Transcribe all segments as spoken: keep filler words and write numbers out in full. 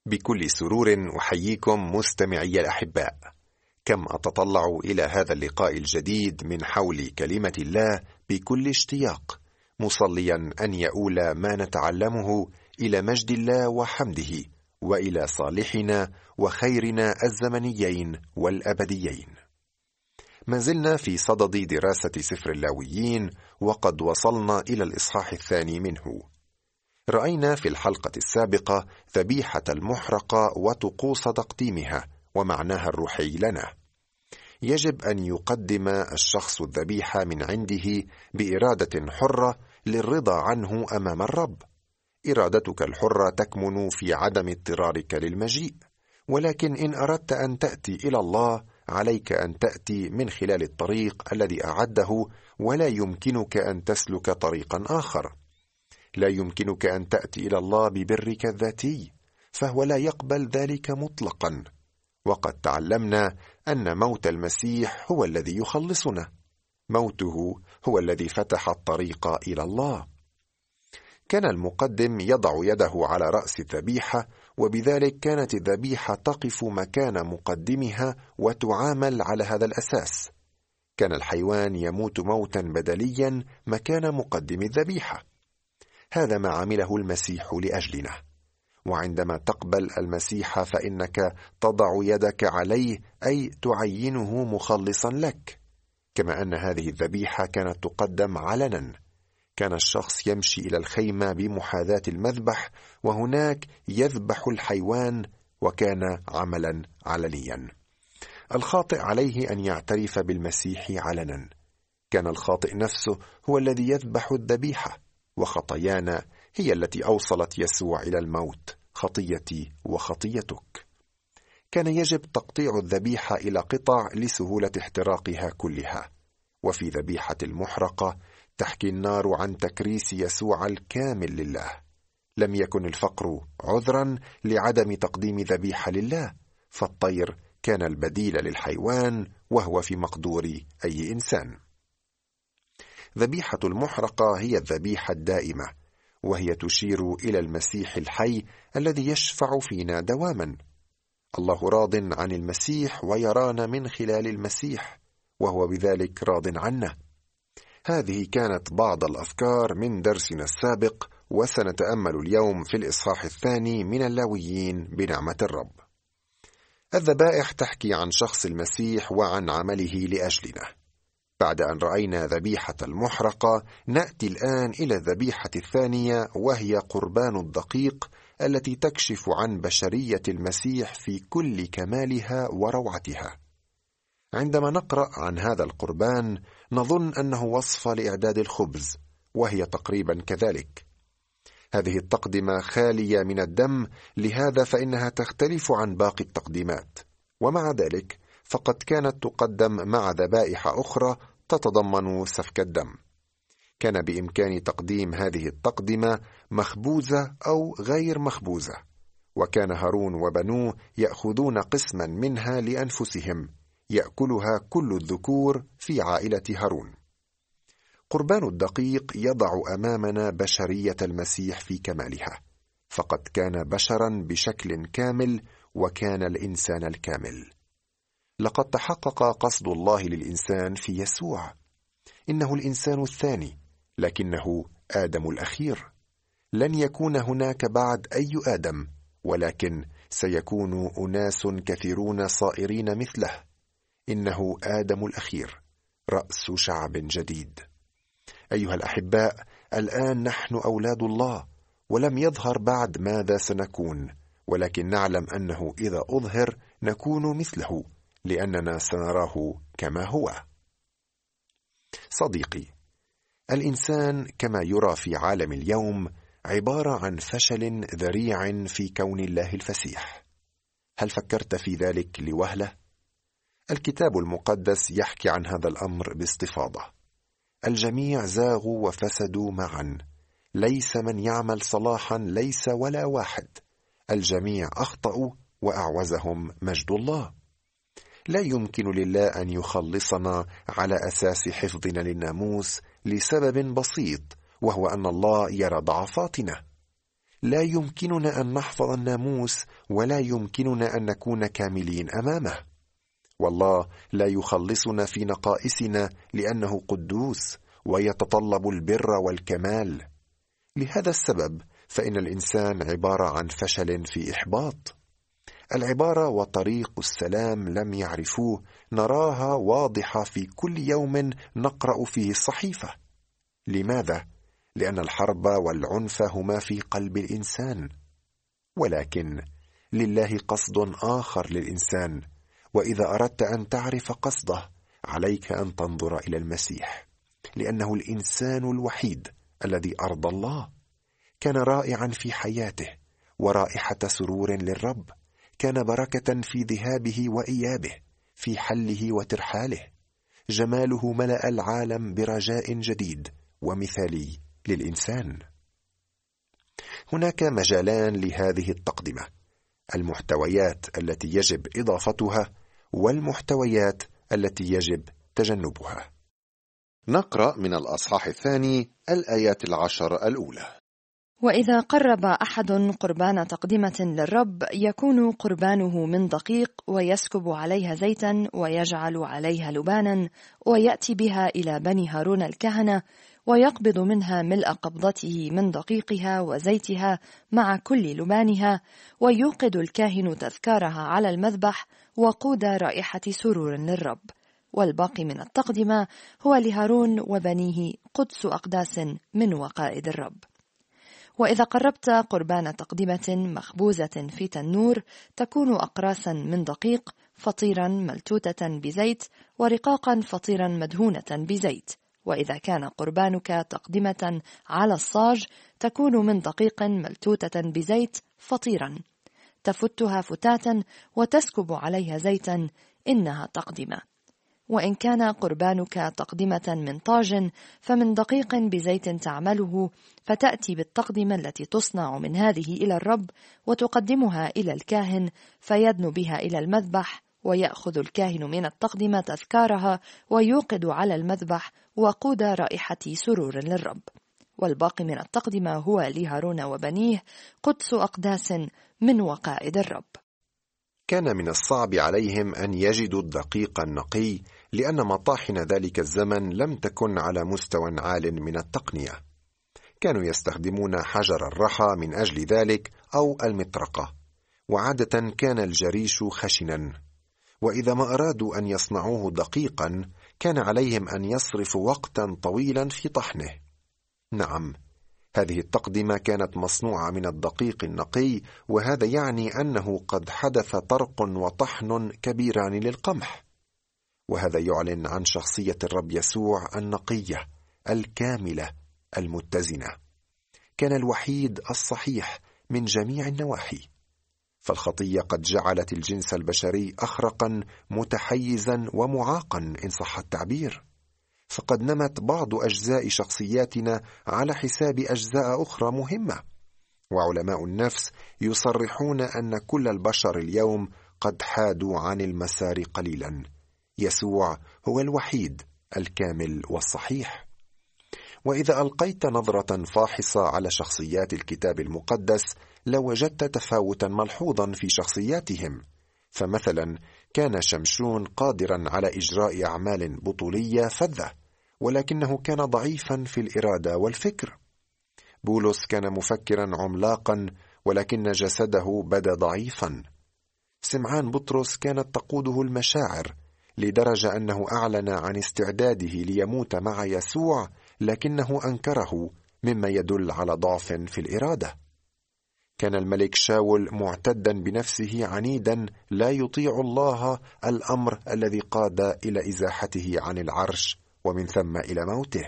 بكل سرور أحييكم مستمعي الأحباء. كم أتطلع إلى هذا اللقاء الجديد من حول كلمة الله بكل اشتياق، مصليا أن يؤول ما نتعلمه إلى مجد الله وحمده، وإلى صالحنا وخيرنا الزمنيين والأبديين. ما زلنا في صدد دراسة سفر اللاويين، وقد وصلنا إلى الإصحاح الثاني منه. رأينا في الحلقة السابقة ذبيحة المحرقة وطقوس تقديمها ومعناها الروحي لنا. يجب أن يقدم الشخص الذبيحة من عنده بإرادة حرة للرضا عنه أمام الرب. إرادتك الحرة تكمن في عدم اضطرارك للمجيء، ولكن إن أردت أن تأتي إلى الله عليك أن تأتي من خلال الطريق الذي أعده، ولا يمكنك أن تسلك طريقا آخر. لا يمكنك أن تأتي إلى الله ببرك الذاتي، فهو لا يقبل ذلك مطلقا. وقد تعلمنا أن موت المسيح هو الذي يخلصنا. موته هو الذي فتح الطريق إلى الله. كان المقدم يضع يده على رأس الذبيحة، وبذلك كانت الذبيحة تقف مكان مقدمها وتعامل على هذا الأساس. كان الحيوان يموت موتا بدليا مكان مقدم الذبيحة. هذا ما عمله المسيح لأجلنا. وعندما تقبل المسيح فإنك تضع يدك عليه، أي تعينه مخلصا لك. كما أن هذه الذبيحة كانت تقدم علنا، كان الشخص يمشي إلى الخيمة بمحاذاة المذبح، وهناك يذبح الحيوان، وكان عملا علنيا. الخاطئ عليه أن يعترف بالمسيح علنا. كان الخاطئ نفسه هو الذي يذبح الذبيحة، وخطايانا هي التي أوصلت يسوع إلى الموت، خطيتي وخطيتك. كان يجب تقطيع الذبيحة إلى قطع لسهولة احتراقها كلها. وفي ذبيحة المحرقة تحكي النار عن تكريس يسوع الكامل لله. لم يكن الفقر عذرا لعدم تقديم ذبيحة لله، فالطير كان البديل للحيوان، وهو في مقدور أي إنسان. ذبيحة المحرقة هي الذبيحة الدائمة، وهي تشير إلى المسيح الحي الذي يشفع فينا دواما. الله راض عن المسيح ويرانا من خلال المسيح، وهو بذلك راض عنا. هذه كانت بعض الأفكار من درسنا السابق، وسنتأمل اليوم في الإصحاح الثاني من اللاويين بنعمة الرب. الذبائح تحكي عن شخص المسيح وعن عمله لأجلنا. بعد أن رأينا ذبيحة المحرقة، نأتي الآن إلى الذبيحة الثانية، وهي قربان الدقيق التي تكشف عن بشرية المسيح في كل كمالها وروعتها. عندما نقرأ عن هذا القربان نظن أنه وصفة لإعداد الخبز، وهي تقريبا كذلك. هذه التقدمة خالية من الدم، لهذا فإنها تختلف عن باقي التقديمات، ومع ذلك فقد كانت تقدم مع ذبائح أخرى تتضمن سفك الدم. كان بإمكان تقديم هذه التقدمة مخبوزة أو غير مخبوزة، وكان هارون وبنوه يأخذون قسما منها لأنفسهم، يأكلها كل الذكور في عائلة هارون. قربان الدقيق يضع أمامنا بشرية المسيح في كمالها، فقد كان بشرا بشكل كامل، وكان الإنسان الكامل. لقد تحقق قصد الله للإنسان في يسوع. إنه الإنسان الثاني، لكنه آدم الأخير. لن يكون هناك بعد أي آدم، ولكن سيكون أناس كثيرون صائرين مثله. إنه آدم الأخير، رأس شعب جديد. أيها الأحباء، الآن نحن أولاد الله، ولم يظهر بعد ماذا سنكون، ولكن نعلم أنه إذا أظهر نكون مثله، لأننا سنراه كما هو. صديقي، الإنسان كما يرى في عالم اليوم عبارة عن فشل ذريع في كون الله الفسيح. هل فكرت في ذلك لوهلة؟ الكتاب المقدس يحكي عن هذا الأمر باستفاضة. الجميع زاغوا وفسدوا معا، ليس من يعمل صلاحا، ليس ولا واحد. الجميع أخطأوا وأعوزهم مجد الله. لا يمكن لله أن يخلصنا على أساس حفظنا للناموس لسبب بسيط، وهو أن الله يرى ضعفاتنا. لا يمكننا أن نحفظ الناموس ولا يمكننا أن نكون كاملين أمامه. والله لا يخلصنا في نقائصنا لأنه قدوس ويتطلب البر والكمال. لهذا السبب فإن الإنسان عبارة عن فشل في إحباط. العبارة وطريق السلام لم يعرفوه نراها واضحة في كل يوم نقرأ فيه الصحيفة. لماذا؟ لأن الحرب والعنف هما في قلب الإنسان. ولكن لله قصد آخر للإنسان، وإذا أردت أن تعرف قصده عليك أن تنظر إلى المسيح، لأنه الإنسان الوحيد الذي أرضى الله. كان رائعا في حياته ورائحة سرور للرب، كان بركة في ذهابه وإيابه، في حله وترحاله. جماله ملأ العالم برجاء جديد ومثالي للإنسان. هناك مجالان لهذه التقدمة: المحتويات التي يجب إضافتها والمحتويات التي يجب تجنبها. نقرأ من الأصحاح الثاني الآيات العشر الأولى. وإذا قرب أحد قربان تقدمة للرب يكون قربانه من دقيق، ويسكب عليها زيتا ويجعل عليها لبانا، ويأتي بها إلى بني هارون الكهنة، ويقبض منها ملء قبضته من دقيقها وزيتها مع كل لبانها، ويوقد الكاهن تذكارها على المذبح وقود رائحة سرور للرب. والباقي من التقدمة هو لهارون وبنيه قدس أقداس من وقائد الرب. وإذا قربت قربان تقدمة مخبوزة في تنور تكون أقراسا من دقيق، فطيرا ملتوتة بزيت، ورقاقا فطيرا مدهونة بزيت. وإذا كان قربانك تقدمة على الصاج تكون من دقيق ملتوتة بزيت فطيرا، تفتها فتاتا وتسكب عليها زيتا، إنها تقدمة. وإن كان قربانك تقدمة من طاج فمن دقيق بزيت تعمله، فتأتي بالتقدمة التي تصنع من هذه إلى الرب، وتقدمها إلى الكاهن، فيدنو بها إلى المذبح، ويأخذ الكاهن من التقدمة تذكارها ويوقد على المذبح وقود رائحة سرور للرب. والباقي من التقدمة هو لهارون وبنيه قدس أقداس من وقائد الرب. كان من الصعب عليهم أن يجدوا الدقيق النقي، لأن مطاحن ذلك الزمن لم تكن على مستوى عال من التقنية. كانوا يستخدمون حجر الرحى من أجل ذلك أو المطرقة، وعادة كان الجريش خشنا، وإذا ما أرادوا أن يصنعوه دقيقا كان عليهم أن يصرفوا وقتا طويلا في طحنه. نعم، هذه التقدمة كانت مصنوعة من الدقيق النقي، وهذا يعني أنه قد حدث طرق وطحن كبيران للقمح. وهذا يعلن عن شخصية الرب يسوع النقية الكاملة المتزنة. كان الوحيد الصحيح من جميع النواحي، فالخطية قد جعلت الجنس البشري أخرقا متحيزا ومعاقا إن صح التعبير، فقد نمت بعض أجزاء شخصياتنا على حساب أجزاء أخرى مهمة. وعلماء النفس يصرحون أن كل البشر اليوم قد حادوا عن المسار قليلا. يسوع هو الوحيد الكامل والصحيح. وإذا ألقيت نظرة فاحصة على شخصيات الكتاب المقدس لوجدت تفاوتا ملحوظا في شخصياتهم. فمثلا كان شمشون قادرا على إجراء أعمال بطولية فذة، ولكنه كان ضعيفا في الإرادة والفكر. بولس كان مفكرا عملاقا، ولكن جسده بدا ضعيفا. سمعان بطرس كانت تقوده المشاعر، لدرجة أنه أعلن عن استعداده ليموت مع يسوع، لكنه أنكره، مما يدل على ضعف في الإرادة. كان الملك شاول معتدا بنفسه عنيدا، لا يطيع الله الأمر الذي قاد إلى إزاحته عن العرش ومن ثم إلى موته.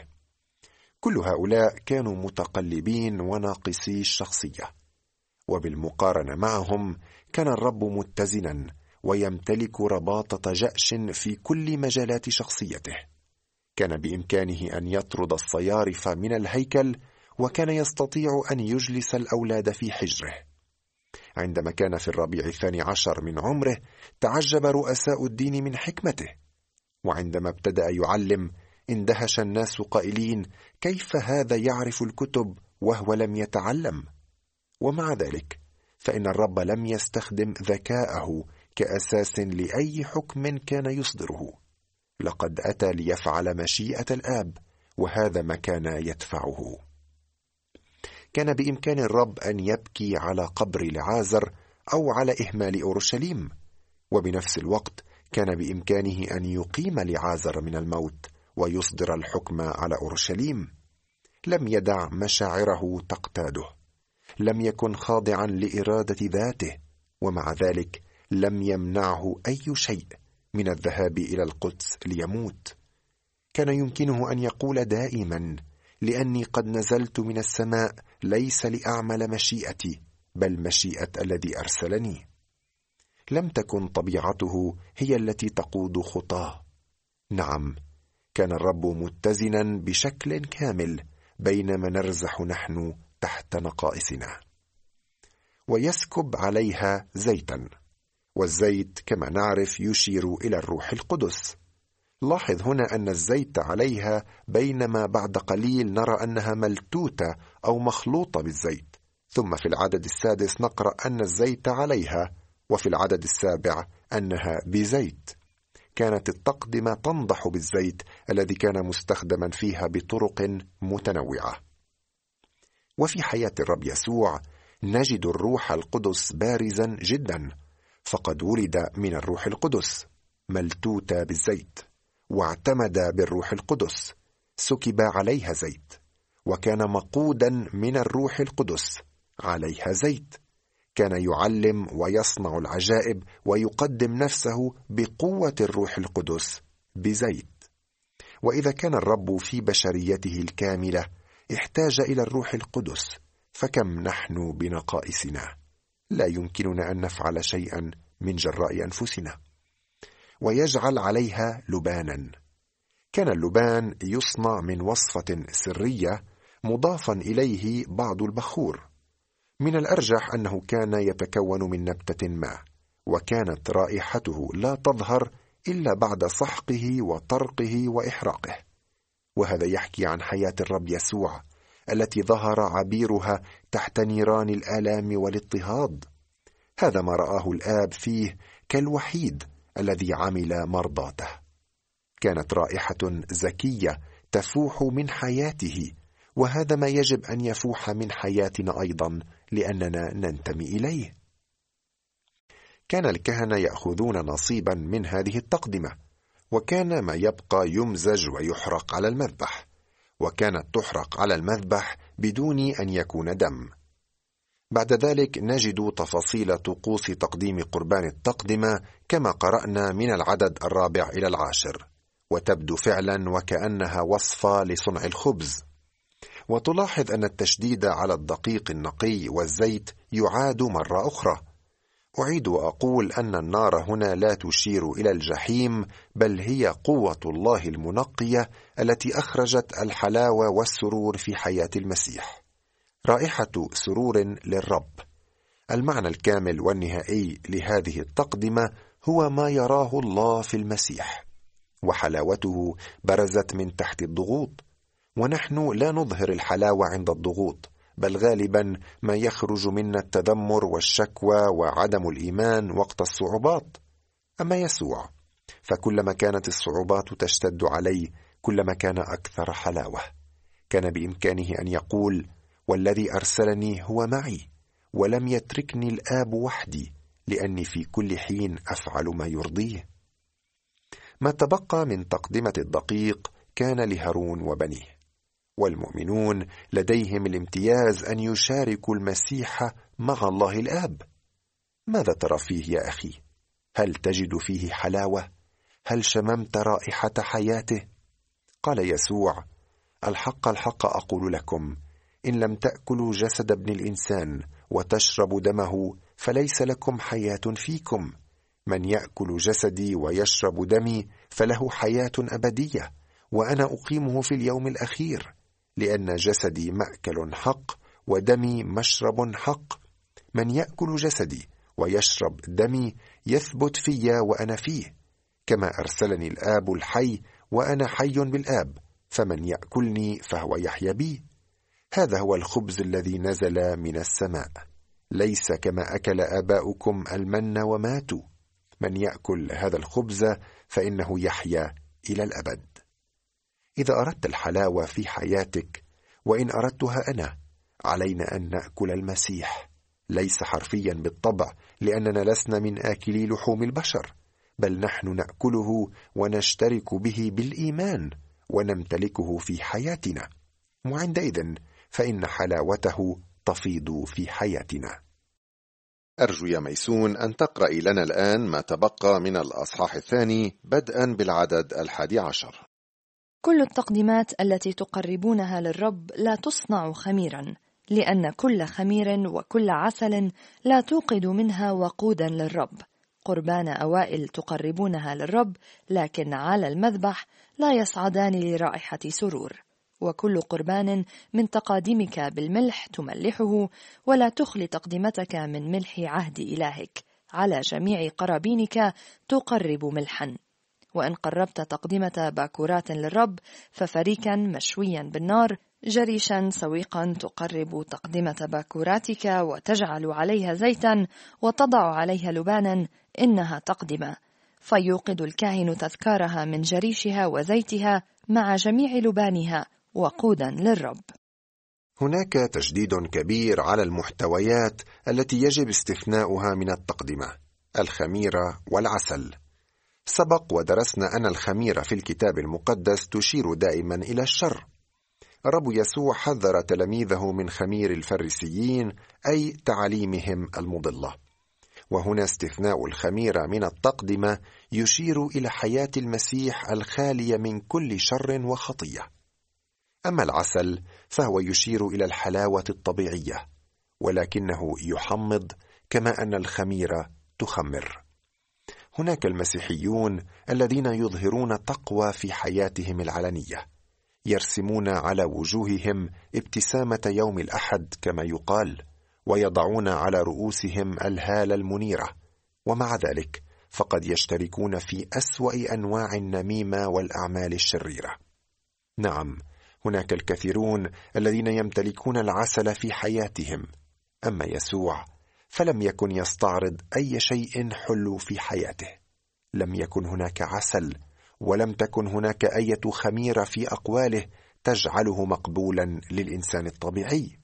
كل هؤلاء كانوا متقلبين وناقصي الشخصية، وبالمقارنة معهم كان الرب متزنا ويمتلك رباطة جأش في كل مجالات شخصيته. كان بإمكانه أن يطرد الصيارف من الهيكل، وكان يستطيع أن يجلس الأولاد في حجره. عندما كان في الربيع الثاني عشر من عمره تعجب رؤساء الدين من حكمته، وعندما ابتدأ يعلم اندهش الناس قائلين: كيف هذا يعرف الكتب وهو لم يتعلم؟ ومع ذلك فإن الرب لم يستخدم ذكاءه كأساس لأي حكم كان يصدره، لقد أتى ليفعل مشيئة الآب، وهذا ما كان يدفعه. كان بإمكان الرب أن يبكي على قبر لعازر أو على إهمال أورشليم، وبنفس الوقت كان بإمكانه أن يقيم لعازر من الموت ويصدر الحكم على أورشليم. لم يدع مشاعره تقتاده، لم يكن خاضعا لإرادة ذاته، ومع ذلك لم يمنعه أي شيء من الذهاب إلى القدس ليموت. كان يمكنه أن يقول دائما: لأني قد نزلت من السماء ليس لأعمل مشيئتي بل مشيئة الذي أرسلني. لم تكن طبيعته هي التي تقود خطاه. نعم، كان الرب متزنا بشكل كامل بينما نرزح نحن تحت نقائصنا. ويسكب عليها زيتا، والزيت كما نعرف يشير إلى الروح القدس. لاحظ هنا أن الزيت عليها، بينما بعد قليل نرى أنها ملتوتة أو مخلوطة بالزيت، ثم في العدد السادس نقرأ أن الزيت عليها، وفي العدد السابع أنها بزيت. كانت التقدمة تنضح بالزيت الذي كان مستخدما فيها بطرق متنوعة. وفي حياة الرب يسوع نجد الروح القدس بارزا جدا، فقد ولد من الروح القدس، ملتوت بالزيت، واعتمد بالروح القدس، سكب عليها زيت، وكان مقودا من الروح القدس، عليها زيت. كان يعلم ويصنع العجائب ويقدم نفسه بقوة الروح القدس بزيت. وإذا كان الرب في بشريته الكاملة احتاج إلى الروح القدس، فكم نحن بنقائصنا لا يمكننا أن نفعل شيئا من جراء أنفسنا. ويجعل عليها لبانا. كان اللبان يصنع من وصفة سرية مضافا إليه بعض البخور. من الأرجح أنه كان يتكون من نبتة ما، وكانت رائحته لا تظهر إلا بعد سحقه وطرقه وإحراقه. وهذا يحكي عن حياة الرب يسوع التي ظهر عبيرها تحت نيران الآلام والاضطهاد. هذا ما رآه الآب فيه كالوحيد الذي عمل مرضاته. كانت رائحة زكية تفوح من حياته، وهذا ما يجب أن يفوح من حياتنا أيضا لأننا ننتمي إليه. كان الكهنة يأخذون نصيبا من هذه التقدمة، وكان ما يبقى يمزج ويحرق على المذبح، وكانت تحرق على المذبح بدون أن يكون دم. بعد ذلك نجد تفاصيل طقوس تقديم قربان التقدمة كما قرأنا من العدد الرابع إلى العاشر، وتبدو فعلا وكأنها وصفة لصنع الخبز. وتلاحظ أن التشديد على الدقيق النقي والزيت يعاد مرة أخرى. أعيد وأقول أن النار هنا لا تشير إلى الجحيم، بل هي قوة الله المنقية التي أخرجت الحلاوة والسرور في حياة المسيح. رائحة سرور للرب. المعنى الكامل والنهائي لهذه التقدمة هو ما يراه الله في المسيح، وحلاوته برزت من تحت الضغوط، ونحن لا نظهر الحلاوة عند الضغوط، بل غالبا ما يخرج منا التذمر والشكوى وعدم الإيمان وقت الصعوبات. أما يسوع فكلما كانت الصعوبات تشتد عليه كلما كان أكثر حلاوة. كان بإمكانه أن يقول: والذي أرسلني هو معي، ولم يتركني الآب وحدي، لأني في كل حين أفعل ما يرضيه. ما تبقى من تقدمة الدقيق كان لهارون وبنيه، والمؤمنون لديهم الامتياز أن يشاركوا المسيح مع الله الآب. ماذا ترى فيه يا أخي؟ هل تجد فيه حلاوة؟ هل شممت رائحة حياته؟ قال يسوع: الحق الحق أقول لكم، إن لم تأكلوا جسد ابن الإنسان وتشربوا دمه فليس لكم حياة فيكم. من يأكل جسدي ويشرب دمي فله حياة أبدية، وأنا أقيمه في اليوم الأخير، لأن جسدي مأكل حق ودمي مشرب حق. من يأكل جسدي ويشرب دمي يثبت في وأنا فيه، كما أرسلني الآب الحي وأنا حي بالآب، فمن يأكلني فهو يحيا بي. هذا هو الخبز الذي نزل من السماء، ليس كما أكل آباؤكم المن وماتوا. من يأكل هذا الخبز فإنه يحيا إلى الأبد. إذا أردت الحلاوة في حياتك، وإن أردتها أنا، علينا أن نأكل المسيح، ليس حرفيا بالطبع، لأننا لسنا من آكلي لحوم البشر، بل نحن نأكله ونشترك به بالإيمان ونمتلكه في حياتنا، وعندئذ فإن حلاوته تفيض في حياتنا. أرجو يا ميسون أن تقرأي لنا الآن ما تبقى من الأصحاح الثاني بدءا بالعدد الحادي عشر. كل التقديمات التي تقربونها للرب لا تصنع خميرا، لأن كل خمير وكل عسل لا توقد منها وقودا للرب. قربان أوائل تقربونها للرب، لكن على المذبح لا يصعدان لرائحة سرور. وكل قربان من تقادمك بالملح تملحه، ولا تخلي تقدمتك من ملح عهد إلهك. على جميع قرابينك تقرب ملحا. وإن قربت تقدمة باكورات للرب، ففريكا مشويا بالنار، جريشا سويقا تقرب تقدمة باكوراتك، وتجعل عليها زيتا وتضع عليها لبانا، إنها تقدمة. فيوقد الكاهن تذكارها من جريشها وزيتها مع جميع لبانها وقودا للرب. هناك تشديد كبير على المحتويات التي يجب استثناؤها من التقدمة: الخميرة والعسل. سبق ودرسنا أن الخميرة في الكتاب المقدس تشير دائما إلى الشر. الرب يسوع حذر تلاميذه من خمير الفريسيين، أي تعاليمهم المضلة. وهنا استثناء الخميرة من التقدمة يشير إلى حياة المسيح الخالية من كل شر وخطية. أما العسل فهو يشير إلى الحلاوة الطبيعية، ولكنه يحمض كما أن الخميرة تخمر. هناك المسيحيون الذين يظهرون تقوى في حياتهم العلنية، يرسمون على وجوههم ابتسامة يوم الأحد كما يقال، ويضعون على رؤوسهم الهالة المنيرة، ومع ذلك فقد يشتركون في أسوأ أنواع النميمة والأعمال الشريرة. نعم، هناك الكثيرون الذين يمتلكون العسل في حياتهم، أما يسوع فلم يكن يستعرض أي شيء حلو في حياته. لم يكن هناك عسل، ولم تكن هناك أي خميرة في أقواله تجعله مقبولا للإنسان الطبيعي.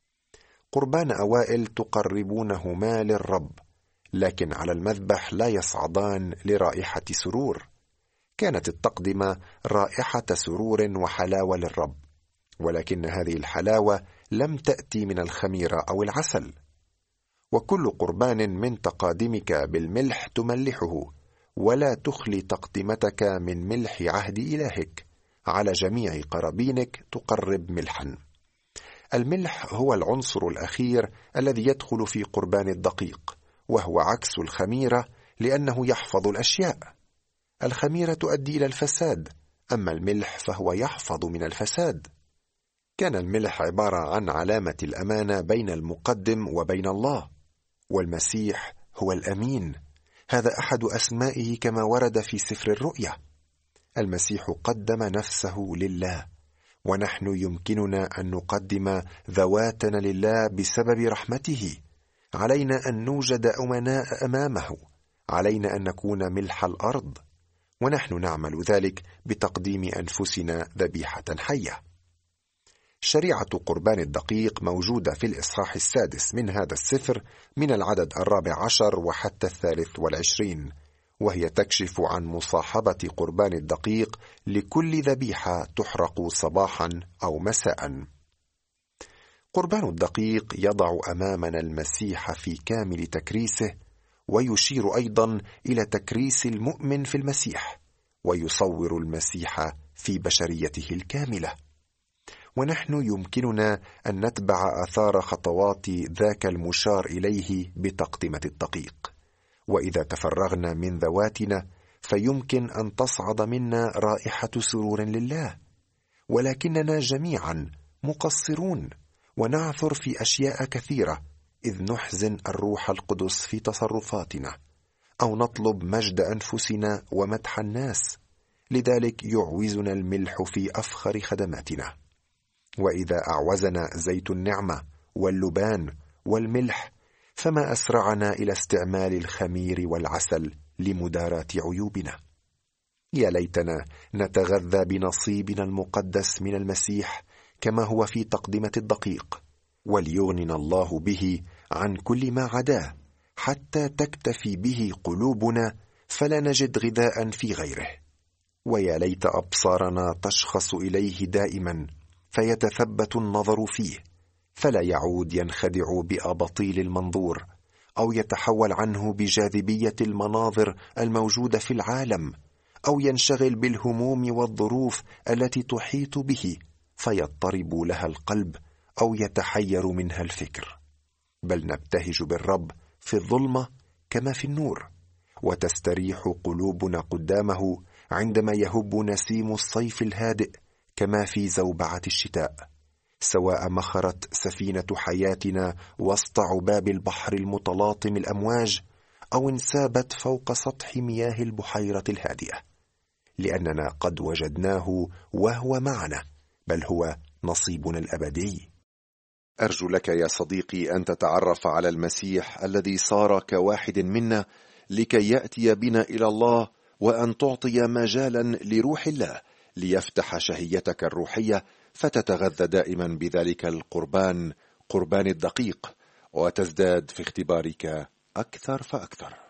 قربان أوائل تقربونهما للرب، لكن على المذبح لا يصعدان لرائحة سرور. كانت التقدمة رائحة سرور وحلاوة للرب، ولكن هذه الحلاوة لم تأتي من الخميرة أو العسل. وكل قربان من تقادمك بالملح تملحه، ولا تخلي تقدمتك من ملح عهد إلهك. على جميع قرابينك تقرب ملحا. الملح هو العنصر الأخير الذي يدخل في قربان الدقيق، وهو عكس الخميرة لأنه يحفظ الأشياء. الخميرة تؤدي إلى الفساد، أما الملح فهو يحفظ من الفساد. كان الملح عبارة عن علامة الأمانة بين المقدم وبين الله، والمسيح هو الأمين. هذا أحد أسمائه كما ورد في سفر الرؤيا. المسيح قدم نفسه لله، ونحن يمكننا أن نقدم ذواتنا لله بسبب رحمته. علينا أن نوجد أمناء أمامه، علينا أن نكون ملح الأرض، ونحن نعمل ذلك بتقديم أنفسنا ذبيحة حية. شريعة قربان الدقيق موجودة في الإصحاح السادس من هذا السفر، من العدد الرابع عشر وحتى الثالث والعشرين، وهي تكشف عن مصاحبة قربان الدقيق لكل ذبيحة تحرق صباحا أو مساء. قربان الدقيق يضع أمامنا المسيح في كامل تكريسه، ويشير أيضا إلى تكريس المؤمن في المسيح، ويصور المسيح في بشريته الكاملة. ونحن يمكننا أن نتبع آثار خطوات ذاك المشار إليه بتقدمة الدقيق. وإذا تفرغنا من ذواتنا فيمكن أن تصعد منا رائحة سرور لله، ولكننا جميعا مقصرون ونعثر في أشياء كثيرة، إذ نحزن الروح القدس في تصرفاتنا، أو نطلب مجد أنفسنا ومدح الناس. لذلك يعوزنا الملح في أفخر خدماتنا. وإذا أعوزنا زيت النعمة واللبان والملح، فما أسرعنا إلى استعمال الخمير والعسل لمداراة عيوبنا. يا ليتنا نتغذى بنصيبنا المقدس من المسيح كما هو في تقدمة الدقيق، وليغننا الله به عن كل ما عداه، حتى تكتفي به قلوبنا فلا نجد غذاء في غيره. ويا ليت أبصارنا تشخص إليه دائما فيتثبت النظر فيه، فلا يعود ينخدع بأباطيل المنظور، أو يتحول عنه بجاذبية المناظر الموجودة في العالم، أو ينشغل بالهموم والظروف التي تحيط به فيضطرب لها القلب أو يتحير منها الفكر، بل نبتهج بالرب في الظلمة كما في النور، وتستريح قلوبنا قدامه عندما يهب نسيم الصيف الهادئ كما في زوبعة الشتاء، سواء مخرت سفينة حياتنا وسط عباب البحر المتلاطم الأمواج، أو انسابت فوق سطح مياه البحيرة الهادئة، لأننا قد وجدناه وهو معنا، بل هو نصيبنا الأبدي. أرجو لك يا صديقي أن تتعرف على المسيح الذي صار كواحد منا لكي يأتي بنا إلى الله، وأن تعطي مجالا لروح الله ليفتح شهيتك الروحية، فتتغذى دائما بذلك القربان، قربان الدقيق، وتزداد في اختبارك أكثر فأكثر.